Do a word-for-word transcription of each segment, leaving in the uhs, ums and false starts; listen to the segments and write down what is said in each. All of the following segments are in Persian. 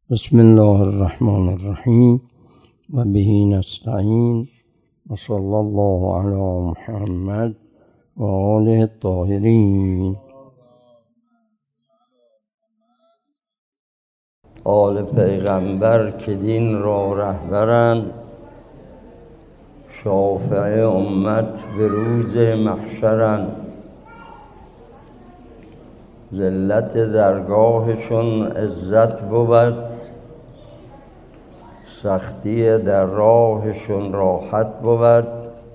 بسم الله الرحمن الرحیم و به نستعین و صلی الله علی محمد و آله الطاهرین. آل پیغمبر که دین را رهبرند، شافع امت به روز محشرند. ذلت درگاهشون عزت بود، سختی در راهشون راحت بود.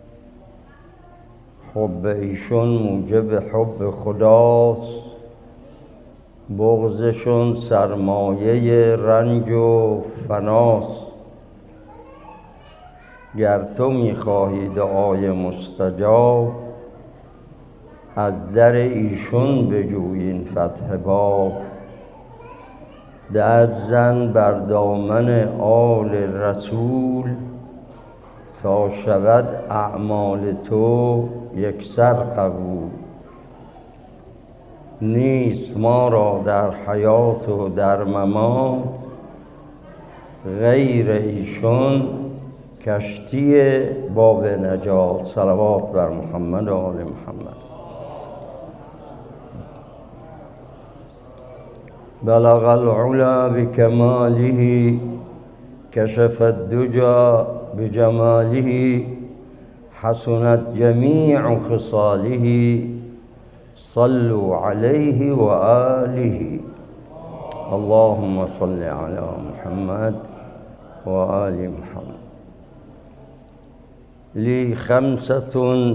حب ایشون موجب حب خداست، بغضشون سرمایه رنج و فناست. گر تو میخواهی دعای مستجاب، از در ایشون بجوی این فتح باب. دست زن بر دامن آل رسول، تا شود اعمال تو یکسر قبول. نیست ما را در حیات و در ممات، غیر ایشون کشتی باب نجات. صلوات بر محمد و آل محمد. بلغ العلا بکماله، کشف الدجى بجماله. حسنت جمیع خصاله، صلوا علیه و آله. اللهم صل علی محمد و آل محمد. لی خمسة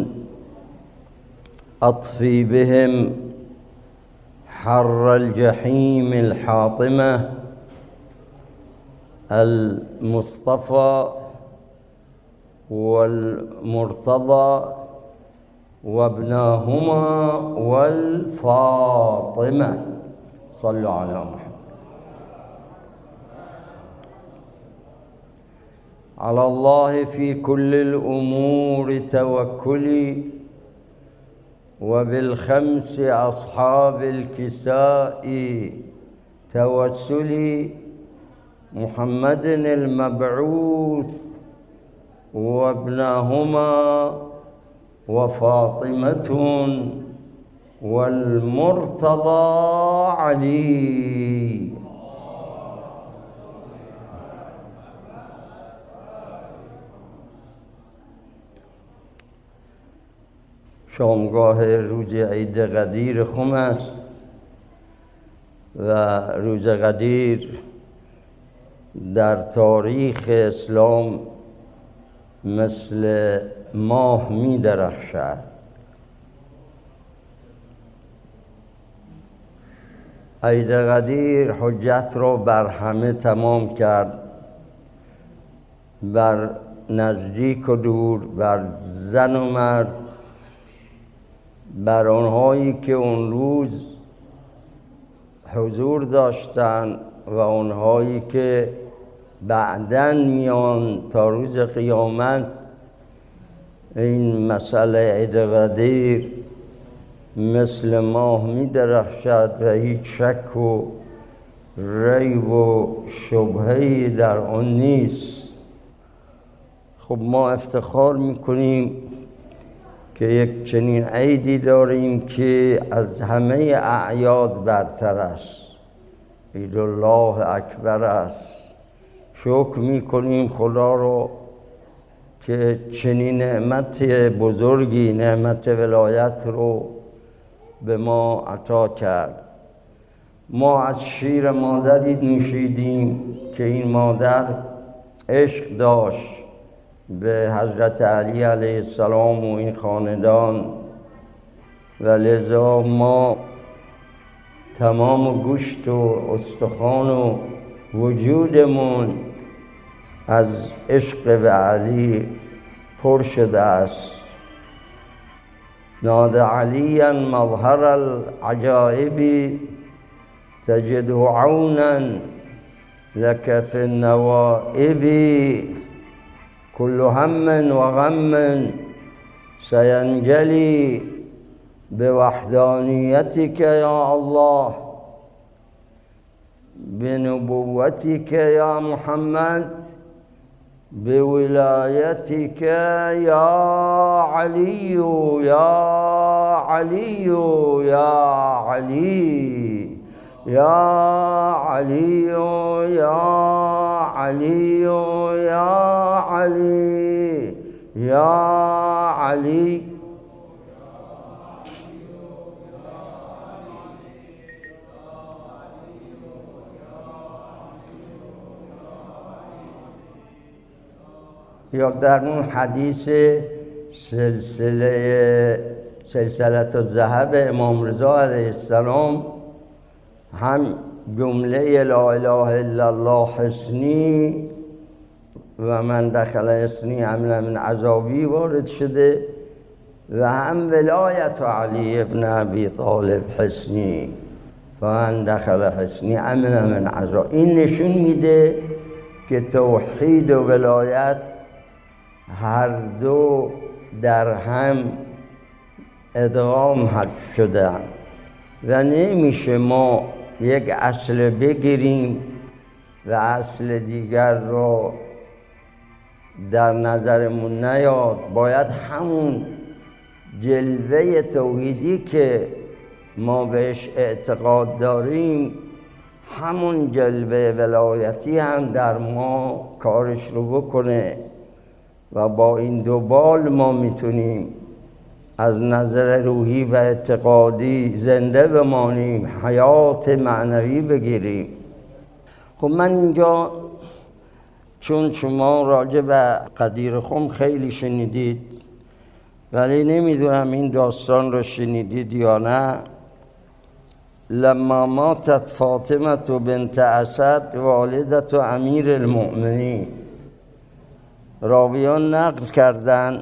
اطفی بهم حر الجحیم الحاطمة. المصطفى والمرتضى وابناهما والفاطمة. صلوا على محمد. على الله في كل الأمور توكلي، وبالخمس أصحاب الكساء توسلي. محمد المبعوث وابناهما وفاطمة والمرتضى علي. شامگاه روز عید قدیر خم است و روز قدیر در تاریخ اسلام مثل ماه می درخشد. عید قدیر حجت را بر همه تمام کرد، بر نزدیک و دور، بر زن و مرد، بر آنهایی که اون روز حضور داشتند و آنهایی که بعداً میان تا روز قیامت. این مسئله عید قدیر مثل ماه می درخشد و هیچ شک و ریب و شبهه‌ای در آن نیست. خب ما افتخار میکنیم که یک چنین عیدی داریم که از همه اعیاد برتر است. عید الله اکبر است. شکر میکنیم خدا رو که چنین نعمت بزرگی، نعمت ولایت رو به ما عطا کرد. ما از شیر مادری نوشیدیم که این مادر عشق داشت به حضرت علی علیه السلام و این خاندان، و لذا ما تمام گوشت و استخوان و وجودمون از عشق به علی پر شده است. ناد علیا مظهر العجائب، تجد عونا لك في النوائب. كل هم و غم سینجلی بوحدانیتك یا الله. بنبوتك يا محمد بولايتك يا علي يا علي يا علي يا علي يا علي يا علي يا علي یا در اون حدیث سلسله سلسلة الذهب امام رضا علیه السلام هم جمله لا اله الا الله حسنی و من دخل حسنی امن من عذابی وارد شده و هم ولایت علی ابن ابی طالب حسنی و من دخل حسنی امن من عذاب. این نشون میده که توحید و ولایت هر دو در هم ادغام حذف شدن و نمیشه ما یک اصل بگیریم و اصل دیگر رو در نظرمون نیاد. باید همون جلوه توحیدی که ما بهش اعتقاد داریم همون جلوه ولایتی هم در ما کارش رو بکنه و با این دو بال ما میتونیم از نظر روحی و اعتقادی زنده بمانیم، حیات معنوی بگیریم. خب من اینجا چون شما راجع به قدیر خم خیلی شنیدید ولی نمیدونم این داستان رو شنیدید یا نه. لما ماتت فاطمه بنت اسد والدت امیر المؤمنین، راویان نقل کردن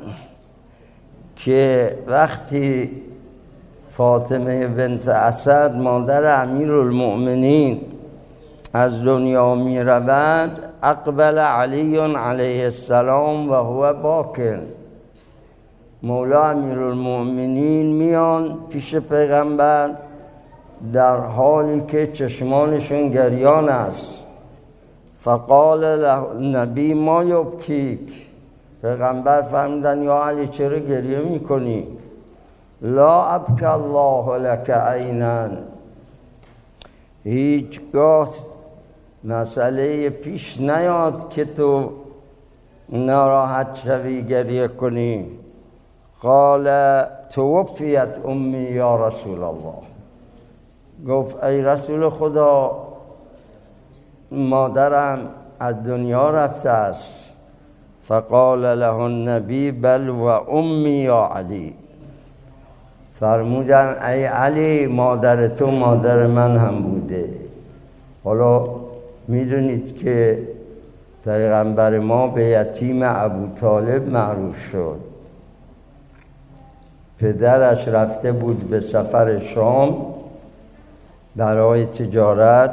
که وقتی فاطمه بنت اسد مادر امیر المؤمنین از دنیا می رود اقبل علی علیه السلام و هو باکن، مولا امیر المؤمنین میان پیش پیغمبر در حالی که چشمانشون گریان است. فقال له نبی ما یبکیک، پیغمبر فرمودن یا علی چرا گریه میکنی؟ لا ابکی الله لک عینا، هیچگاه مسئله پیش نیاد که تو ناراحت شوی گریه کنی. قال توفیت امی یا رسول الله، گفت ای رسول خدا مادرم از دنیا رفته است. فقال له النبی بل و امی یا علی، فرمودن ای علی مادر تو مادر من هم بوده. حالا میدونید که پیغمبر ما به یتیم ابو طالب معروف شد. پدرش رفته بود به سفر شام برای تجارت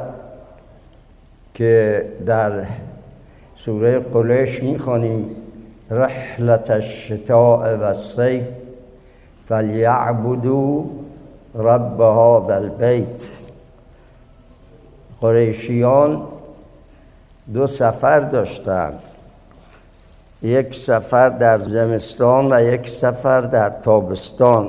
که در سوره قریش میخوانیم رحلت الشتاء و الصیف فلیعبدوا رب هذا البیت. قریشیان دو سفر داشتند، یک سفر در زمستان و یک سفر در تابستان.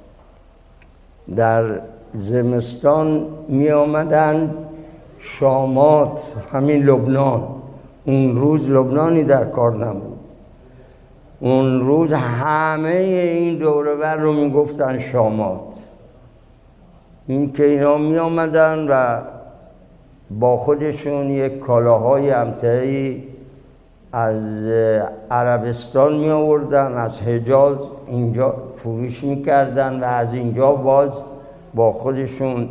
در زمستان می آمدند شامات، همین لبنان. اون روز لبنانی در کار نبود، اون روز همه این دوروبر رو می گفتن شامات. این که اینا می آمدن و با خودشون یک کالاهای امتعی از عربستان می آوردن، از حجاز اینجا فروش می کردن و از اینجا باز با خودشون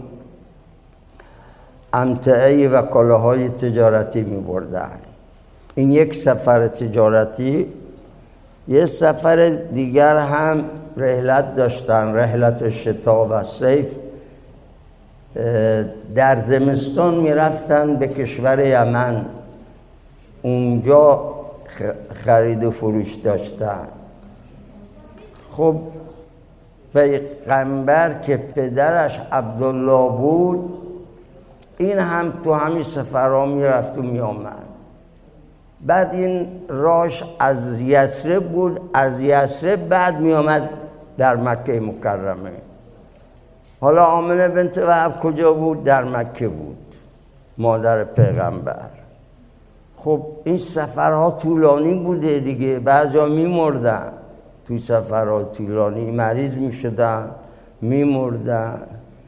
امتعی و کالاهای تجارتی می بردن. این یک سفر تجارتی. یک سفر دیگر هم رحلت داشتن، رحلت شتا و صیف. در زمستان می رفتن به کشور یمن، اونجا خرید و فروش داشتن. خب پیغمبر که پدرش عبدالله بود این هم تو همین سفرها میرفت و میامد. بعد این راش از یثرب بود، از یثرب بعد میامد در مکه مکرمه. حالا آمنه بنت وهب کجا بود؟ در مکه بود، مادر پیغمبر. خب این سفرها طولانی بوده دیگه، بعضا میمردن تو سفرها طولانی، مریض میشدن میمردن.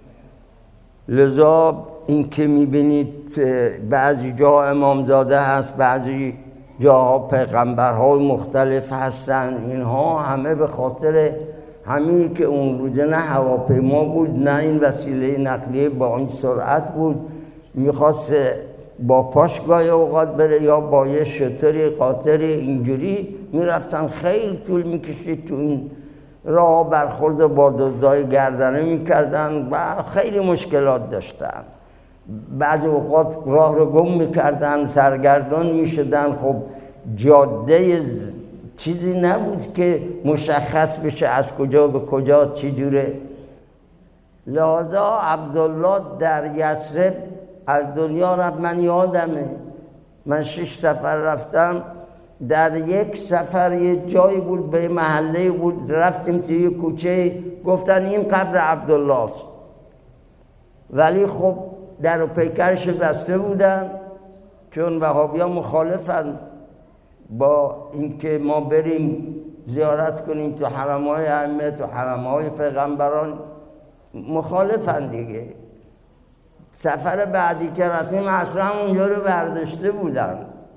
لذا این که میبینید بعضی جا امامزاده هست، بعضی جاها پیغمبرهای مختلف هستن، اینها همه به خاطر همین که اون روزه نه هواپیما بود نه این وسیله نقلیه با این سرعت بود، میخواست با پاش گاهی اوقات بره یا با یه شتری قاطری، اینجوری میرفتن. خیلی طول میکشید تو این راه، برخورد با دزدای گردنه میکردن و خیلی مشکلات داشتن. بعضی اوقات راه رو گم میکردن، سرگردان میشدن. خب جاده چیزی نبود که مشخص بشه از کجا به کجا چی جوره. لذا عبدالله در یثرب از دنیا رفت. من یادمه من شش سفر رفتم، در یک سفر یه جایی بود، به محله بود، رفتیم توی یه کوچه، گفتن این قبر عبدالله است، ولی خب در و پیکرش بسته بودن، چون وهابیان مخالفن با اینکه ما بریم زیارت کنیم تو حرم‌های ائمه، تو حرم‌های پیغمبران، مخالفن دیگه. سفر بعدی که رفتیم اصلا اونجا رو برداشته بودن.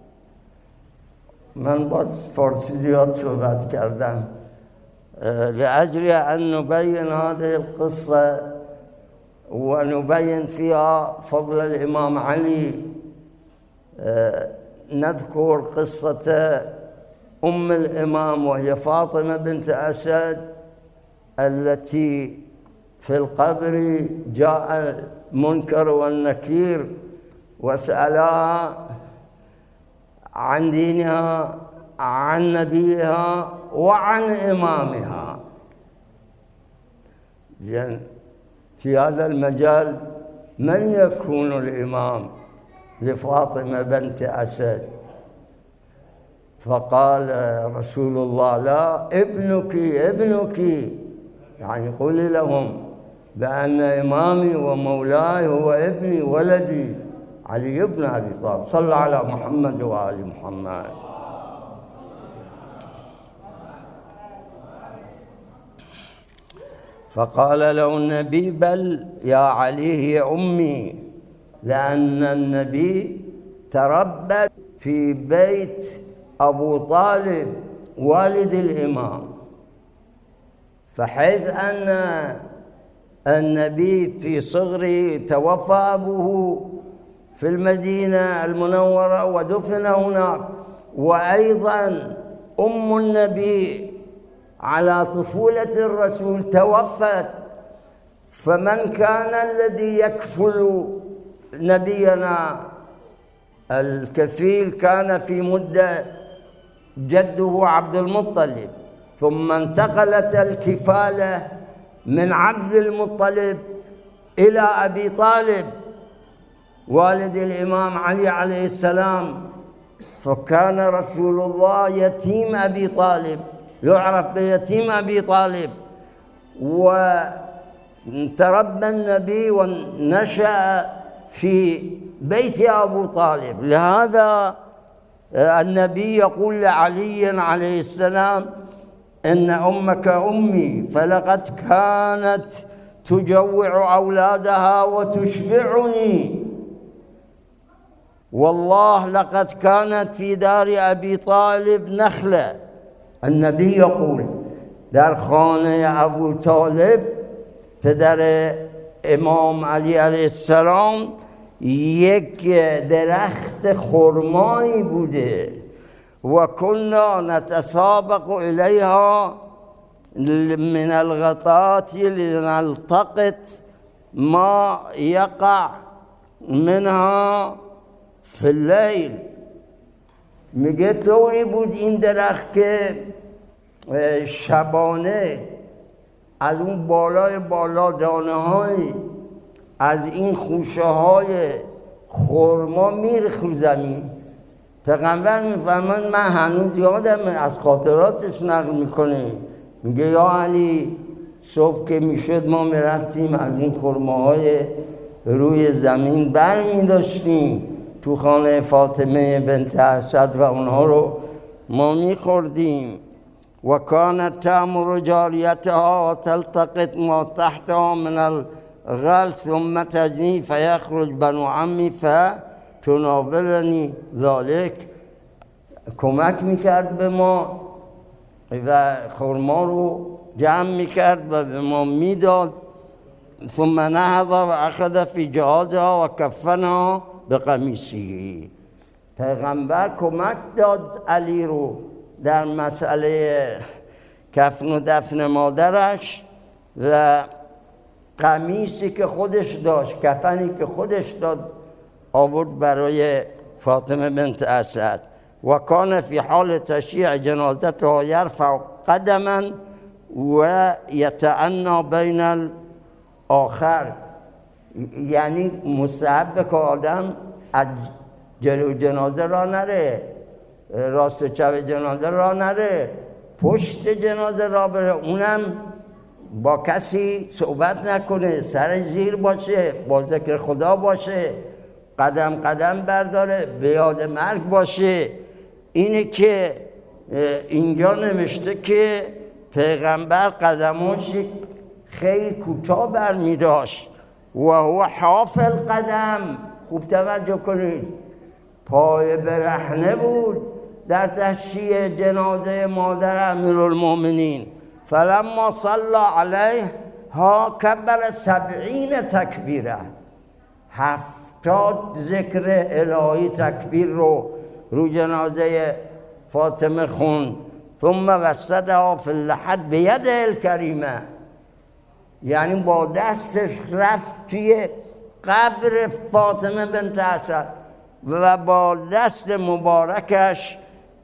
من باز فارسی زیاد صحبت کردم. لأجل أن نبين هذه القصة ونبين فيها فضل الإمام علي، نذكر قصة أم الإمام وهي فاطمة بنت أسد التي في القبر جاء المنكر والنكير وسألها عن دينها، عن نبيها وعن إمامها. زين، في هذا المجال من يكون الإمام لفاطمة بنت أسد؟ فقال رسول الله لا، ابنك ابنك، يعني قولي لهم بأن إمامي ومولاي هو ابني ولدي علي بن أبي طالب. صلى على محمد وآل محمد. فقال له النبي بل يا علي هي أمي، لأن النبي تربى في بيت أبو طالب والد الإمام، فحيث أن النبي في صغره توفى أبوه في المدينة المنورة ودفن هناك، وأيضا أم النبي على طفولة الرسول توفت، فمن كان الذي يكفل نبينا؟ الكفيل كان في مدة جده عبد المطلب، ثم انتقلت الكفالة من عبد المطلب إلى أبي طالب والد الإمام علي عليه السلام، فكان رسول الله يتيم أبي طالب، يعرف بيتيم أبي طالب، وتربى النبي ونشأ في بيت أبو طالب. لهذا النبي يقول لعلي عليه السلام إن أمك أمي، فلقد كانت تجوع أولادها وتشبعني، والله لقد كانت في دار أبي طالب نخلة. النبي يقول در خانه ابو طالب پدر امام علی علیه السلام یک درخت خرمایی بوده، و كنا نتسابق إليها من الغطات لنلتقط ما يقع منها في الليل. میگه طوری بود این درخت که شبانه از اون بالای بالا دانه های از این خوشه های خرما میریخت رو زمین. پیغمبر میفرماید من هنوز یادم از خاطراتش نقل میکنه، میگه یا علی صبح که میشد ما میرفتیم از این خرماهای روی زمین بر میداشتیم تو خانه فاطمه بنت اسد و اونها رو ما میخوردیم. و کانت تأمر جاریتها و تلتقط ما تحتها من الغل ثم تجنی فیخرج بنو عمی فتناولنی ذالک. کمک میکرد به ما و خرما رو جمع میکرد و به ما میداد. ثم نهض و اخذ فی جهازها و کفنها به قمیصی. پیغمبر کمک داد علی رو در مسئله کفن و دفن مادرش و قمیصی که خودش داشت، کفنی که خودش داد آورد برای فاطمه بنت اسد. و کان فی حال تشییع جنازتها یرفع قدما و یتعنی بین الاخر، یعنی مستحب که آدم از جلو جنازه را نره، راست و چپ جنازه را نره، پشت جنازه را بره، اونم با کسی صحبت نکنه، سر زیر باشه، با ذکر خدا باشه، قدم قدم برداره، به یاد مرگ باشه. اینه که اینجا نوشته که پیغمبر قدماش خیلی کوتاه برمی داشت و هو حافل قدم. خوب توجه کنید، پای برهنه بود در تشییع جنازه مادر امیرالمومنین. فلما صلی علیه ها کبر سبعین تکبیره، هفتاد ذکر الهی تکبیر رو رو جنازه فاطمه خون. ثم وسدها فی اللحد بید الکریمه، یعنی با دستش رفت توی قبر فاطمه بنت اسد و با دست مبارکش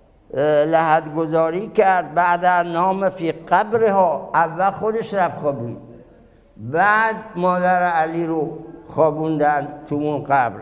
لحد گذاری کرد. بعد نام فی قبرها، اول خودش رفت خوابید، بعد مادر علی رو خوابوندن تو اون قبر.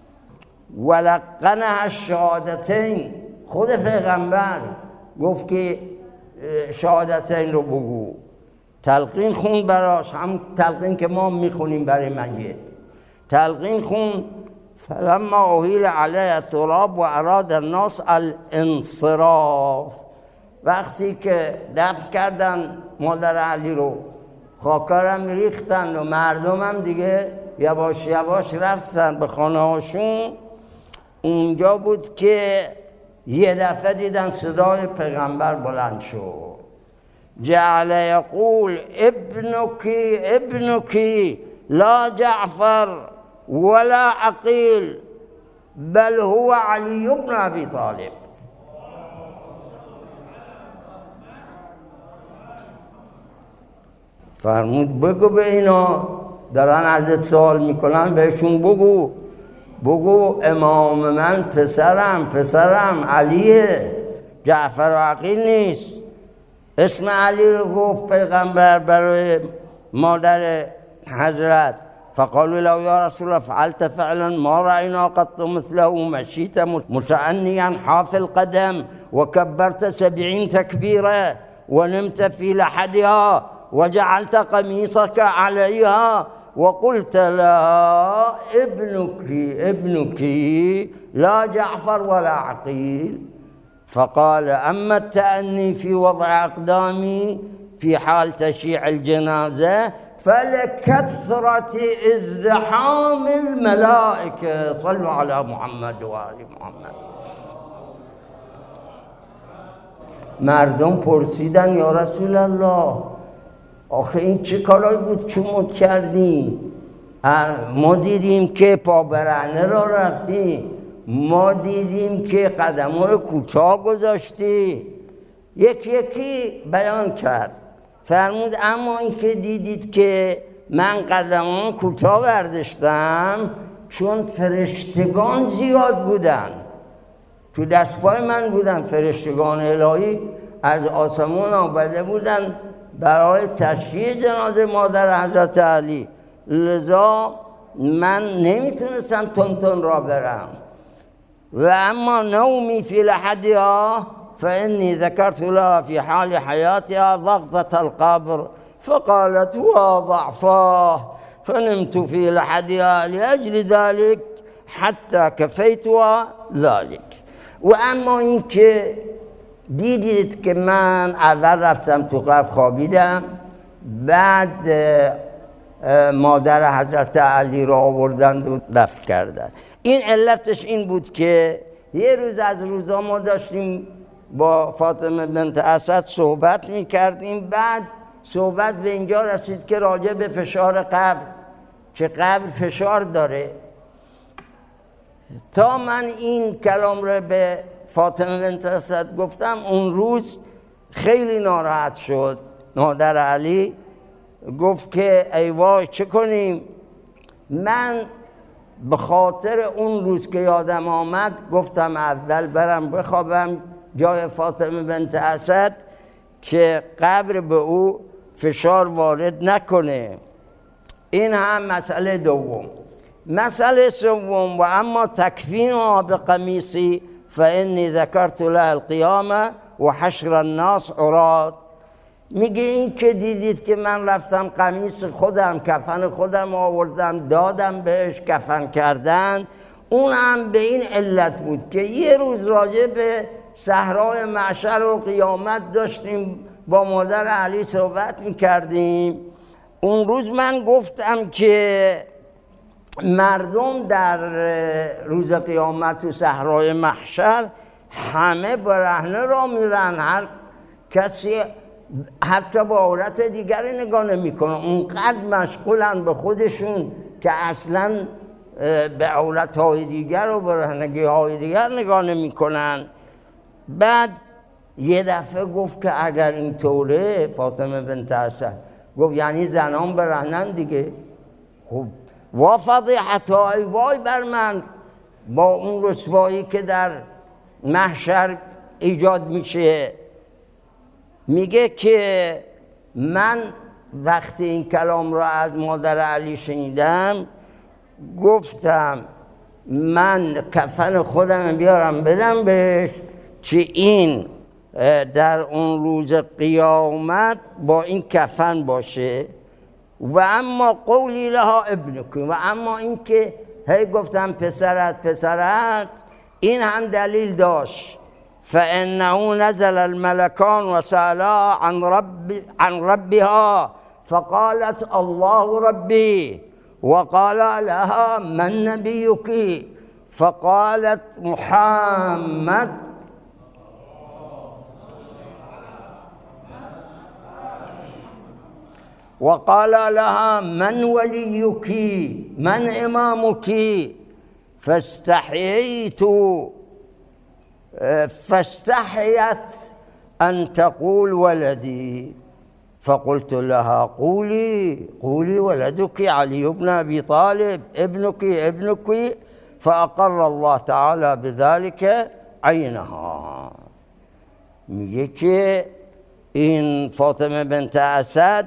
ولقنها الشهادتین، خود پیغمبر گفت که شهادتین رو بگو، تلقین خون براش، هم تلقین که ما میخونیم برای میت، تلقین خون. فلما احیل علیه التراب و اراد الناس الانصراف، وقتی که دفن کردن مادر علی رو، خاکارم ریختن و مردم هم دیگه یواش یواش رفتن به خانه هاشون، اونجا بود که یه دفعه دیدن صدای پیغمبر بلند شد. جعل یقول ابنکی ابنکی لا جعفر ولا عقیل بل هو علی بن ابی طالب. فرمود بگو به اینا، دارن ازت سوال میکنن، بهشون بگو بگو امام من پسرم پسرم علیه، جعفر و عقیل نیست. اسم علی رو گفت پیغمبر برای مادر حضرت. فقالوا له یا رسول الله فعلت فعلا ما رأينا قط مثله مشيت متعنيا حافي القدم وكبرت سبعين تكبيرة ونمت في لحدها وجعلت قميصك عليها وقلت لا ابنك ابنك لا جعفر ولا عقيل. فقال أما التأني في وضع أقدامي في حال تشييع الجنازة فلكثرة ازدحام الملائكة صلوا على محمد و آل محمد. مردم پرسیدن یا رسول الله آخه این چه کارایی بود که ما کردیم؟ ما دیدیم که پا برهنه را رفتی، ما دیدیم که قدم‌ها رو کوتاه گذاشتی. یکی یکی بیان کرد. فرمود اما این که دیدید که من قدم‌ها کوتاه برداشتم چون فرشتگان زیاد بودن تو دستپای من بودن، فرشتگان الهی از آسمون آمده بودن برای تشییع جنازه مادر حضرت علی. لذا من نمیتونستم تون تون را برم. و اما نومی فی لحدها فإنی ذکرت لها فی حال حیاتها ضغطة القبر فقالت هو ضعفاه فنمت في لحدها لأجل ذلك حتى كفيتها ذلك. و اما این که دیدید که من اول رفتم تو قبر خوابیدم، بعد مادر حضرت علی را آوردند و دفن کردند. این علتش این بود که یه روز از روزا ما داشتیم با فاطمه بنت اسد صحبت میکردیم، بعد صحبت به اینجا رسید که راجع به فشار قبر، که قبر فشار داره. تا من این کلام رو به فاطمه بنت اسد گفتم، اون روز خیلی ناراحت شد. مادر علی گفت که ای وای چه کنیم. من به خاطر اون روز که یادم آمد گفتم اول برم بخوابم جای فاطمه بنت اسد که قبر به او فشار وارد نکنه. این هم مسئله دوم. مسئله سوم، و اما تکفینها بقمیصی فإنی ذکرت له القیامه و حشر الناس عراة. میگه این که دیدید که من رفتم قمیص خودم، کفن خودم آوردم دادم بهش کفن کردن، اون هم به این علت بود که یه روز راجع به صحرای محشر و قیامت داشتیم با مادر علی صحبت میکردیم. اون روز من گفتم که مردم در روز قیامت و صحرای محشر همه برهنه را میرن، هر کسی حتی با عورت دیگری نگاه نمیکنه، اونقدر مشغولن به خودشون که اصلا به عورت‌های دیگر و برهنگی‌های دیگر نگاه نمیکنن. بعد یه دفعه گفت که اگر اینطوره، فاطمه بنت اسد گفت یعنی زنان برهنن دیگه. خب وا فضیحتها، ای وای بر من با اون رسوایی که در محشر ایجاد میشه. میگه که من وقتی این کلام را از مادر علی شنیدم گفتم من کفن خودم بیارم بدم بهش که این در اون روز قیامت با این کفن باشه. و اما قولی لها ابنک، و اما این که هی گفتم پسرت پسرت، این هم دلیل داشت. فانه نزل الملکان و سألها عن رب عن ربها فقالت الله ربی وقال لها من نبیک فقالت محمد وقال لها من وليك من إمامك فاستحييت فاستحيت أن تقول ولدي فقلت لها قولي قولي ولدك علي بن أبي طالب ابنك ابنك فأقر الله تعالى بذلك عينها. میگه که این فاطمه بنت اسد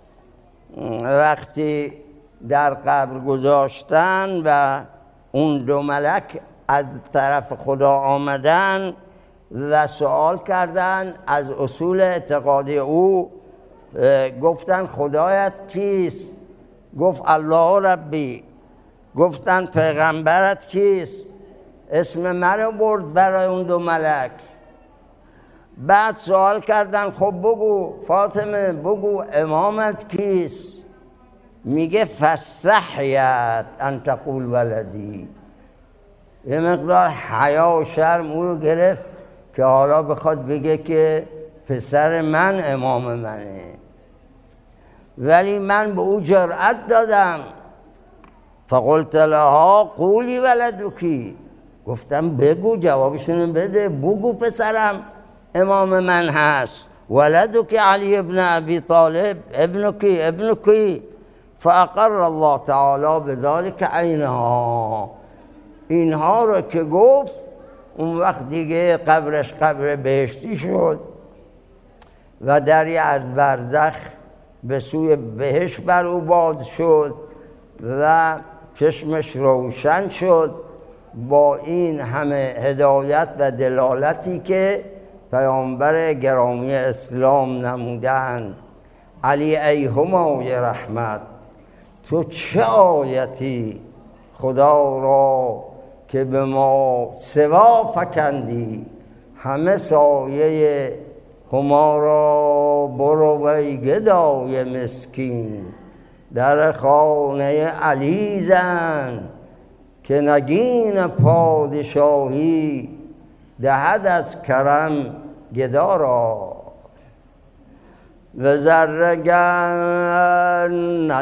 وقتی در قبر گذاشتن و اون دو ملک از طرف خدا آمدن و سوال کردن از اصول اعتقادی او، گفتن خدایت کیست؟ گفت الله ربی. گفتن پیغمبرت کیست؟ اسم من برد برای اون دو ملک. بعد سوال کردن خب بگو فاطمه بگو امامت کیست؟ میگه فاستحیت ان تقول ولدی. یه مقدار حیا و شرم او رو گرفت که حالا بخواد بگه که پسر من امام منه. ولی من به او جرأت دادم. فقلت لها قولی ولدکی، گفتم بگو جوابشون بده، بگو پسرم امام من هست. ولدک علی ابن ابی طالب ابنک ابنک فاقر الله تعالی بذلك عینها. اینها رو که گفت اون وقت دیگه قبرش قبر بهشتی شد و دری از برزخ به سوی بهشت بر او باز شد و چشمش روشن شد با این همه هدایت و دلالتی که پیامبر گرامی اسلام نمودند. علی ای همای رحمت، تو چه آیتی خدا را که به ما سوا فکندی، همه سایه هما را برو ای گدای مسکین، در خانه علی زن که نگین پادشاهی دهد از کرم گدا را. و زرگر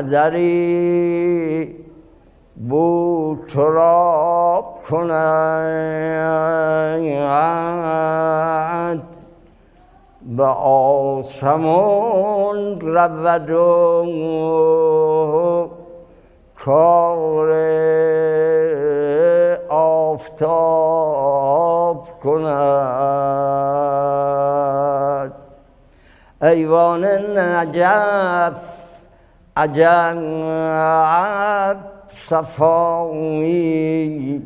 نظری بود تراب کند، به آسمان رود و کار آفتاب کند. ایوان نجف عجب صفایی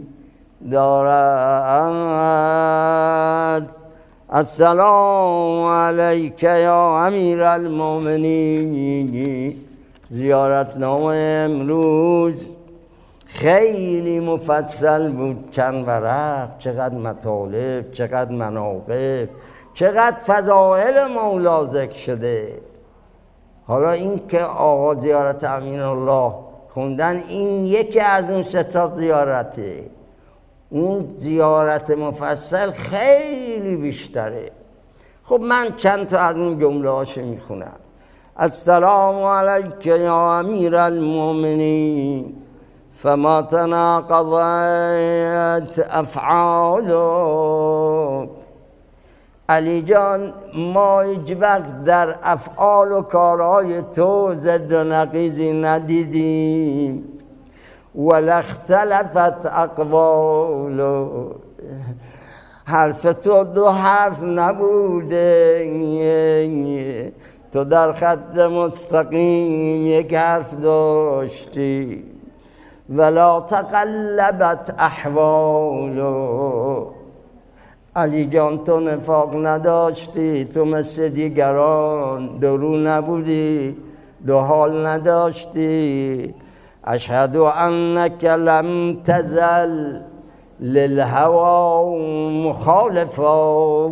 دارد. السلام علیک یا امیر المؤمنین. زیارتنامه امروز خیلی مفصل بود، چند ورق، چقدر مطالب، چقدر مناقب، چقدر فضائل مولا ذکر شده. حالا این که آقا زیارت امین الله خوندن، این یکی از اون سه تا زیارته. اون زیارت مفصل خیلی بیشتره. خب من چند تا از اون جمله هاشو میخونم. السلام علیک یا امیر المؤمنین، فما تناقضت افعالک. علی جان، ما هیچ وقت در افعال و کارهای تو ضد و نقیضی ندیدیم. ولا اختلفت اقوال، حرف تو دو حرف نبوده، تو در خط مستقیم یک حرف داشتی. ولا تقلبت احوال، علی جان تو نفاق نداشتی، تو مثل دیگران درو نبودی، دو حال نداشتی. اشهد انک لم تزل للهوى مخالفا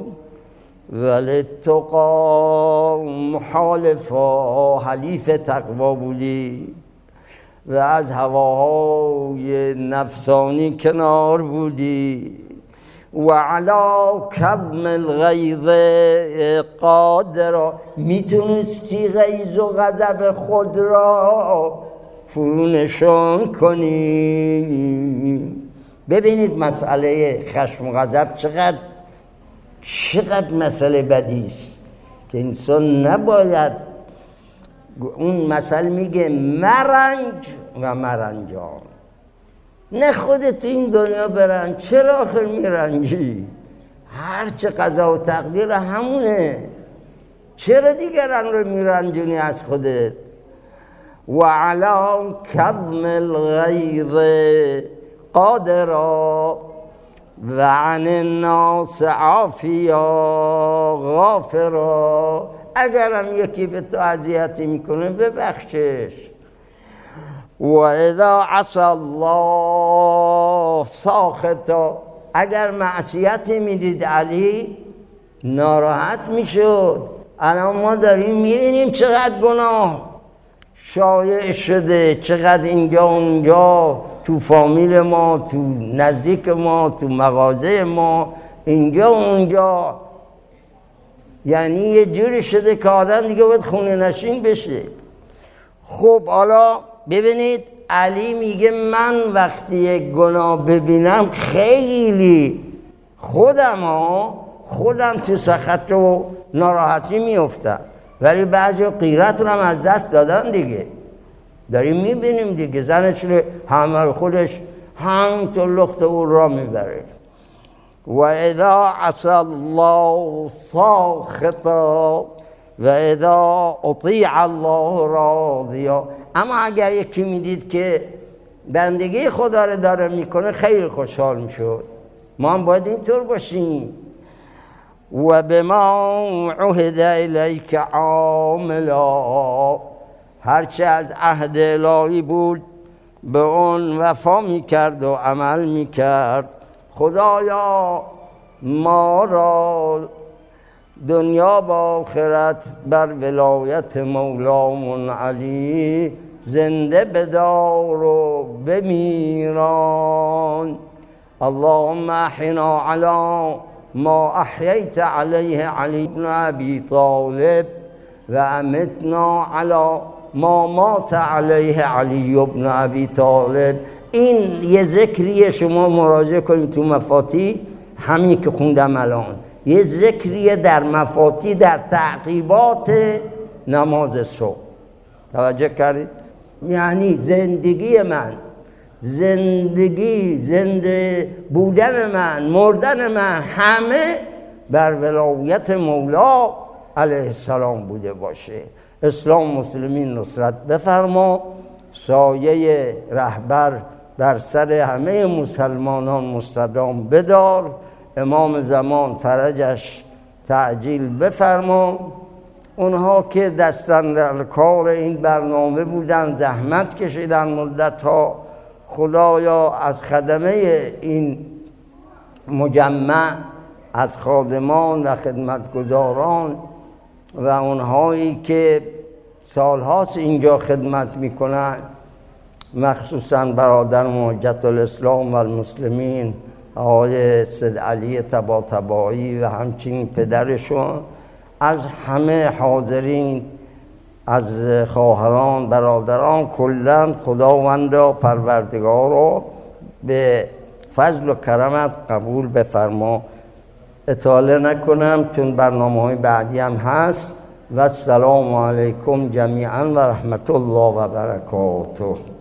وللتقى محالفا. حلیف تقوا بودی و از هواهای نفسانی کنار بودی. و علا کظم الغیظ قادر، میتونستی غیظ و غضب خود را فرونشان کنی. ببینید مسئله خشم و غضب چقدر چقدر مسئله بدی است که انسان نباید. اون مثل میگه مرنج و مرنجان، نه خودت این دنیا برنج، چرا آخر میرنجی؟ هر چه قضا و تقدیر همونه، چرا دیگران رو میرنجونی از خودت؟ و علا کظم الغیظ قادرا و عن الناس عافیا غافرا. اگرم یکی به تو اذیتی میکنه ببخشش. و اذا عصى الله ساخطا، اگر معصیتی میدید علی ناراحت میشد. الان ما داریم میبینیم چقدر گناه شایع شده، چقدر اینجا اونجا، تو فامیل ما، تو نزدیک ما، تو مغازه ما، اینجا اونجا. یعنی یه جوری شده که آدم دیگه باید خونه نشین بشه. خب حالا ببینید علی میگه من وقتی یک گناه ببینم خیلی خودم ها خودم تو سخط و ناراحتی میافتم، ولی بعضی غیرت رو هم از دست دادن دیگه. داریم میبینیم دیگه، زنش رو همه خودش همینطور لخت او را میبره. و اذا عصى الله ساخطا و اذا اطیع الله راضیا. اما اگر یکی میدید که بندگی خدا رو داره میکنه خیلی خوشحال میشد. ما هم باید اینطور باشیم. و به ما عهد الیک عاملا، هرچه از عهد الهی بود به اون وفا میکرد و عمل میکرد. خدایا ما را دنیا با آخرت بر ولایت مولامون علی زنده بدار و بمیران. اللهم احینا علی ما احییت علیه علی بن ابی طالب و امتنا علی ما مات علیه علی بن ابی طالب. این یه ذکریه، شما مراجعه کنید تو مفاتی، همین که خوندم الان، یه ذکریه در مفاتی در تعقیبات نماز صبح. توجه کردید؟ یعنی زندگی من، زندگی زنده بودن من، مردن من، همه بر ولایت مولا علیه السلام بوده باشه. اسلام مسلمین نصرت بفرما، سایه رهبر بر سر همه مسلمانان مستدام بدار. امام زمان فرجش تعجیل بفرما. اونها که دستن در کار این برنامه بودن، زحمت کشیدن مدت ها، خدایا از خدمه این مجمع، از خادمان و خدمتگزاران و اونهایی که سالهاست اینجا خدمت میکنن، مخصوصا برادر حجت الاسلام و المسلمین آقای سید علی طباطبایی و همچنین پدرشون، از همه حاضرین، از خواهران برادران کلا، خداوندا پروردگار رو به فضل و کرمت قبول بفرما. اطاله نکنم چون برنامه‌های بعدی هم هست. و السلام علیکم جمیعا و رحمت الله و برکاته.